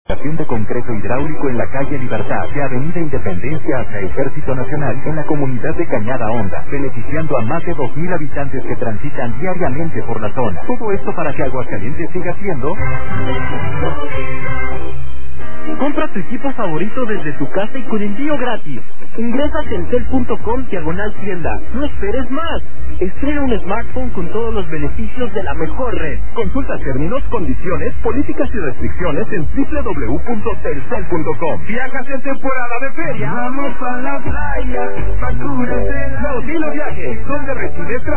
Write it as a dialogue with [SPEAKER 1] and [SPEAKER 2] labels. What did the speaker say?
[SPEAKER 1] De concreto hidráulico en la calle Libertad, de Avenida Independencia hasta Ejército Nacional, en la comunidad de Cañada Honda, beneficiando a más de 2,000 habitantes que transitan diariamente por la zona. Todo esto para que Aguascalientes siga siendo...
[SPEAKER 2] Compra tu equipo favorito desde tu casa y con envío gratis. Ingresa a telcel.com/tienda. No esperes más. Estrena un smartphone con todos los beneficios de la mejor red. Consulta términos, condiciones, políticas y restricciones en www.telcel.com. ¿Viajas en temporada de feria?
[SPEAKER 3] Vamos a la playa, facturas de la...
[SPEAKER 2] Nautilus Viajes, donde recibes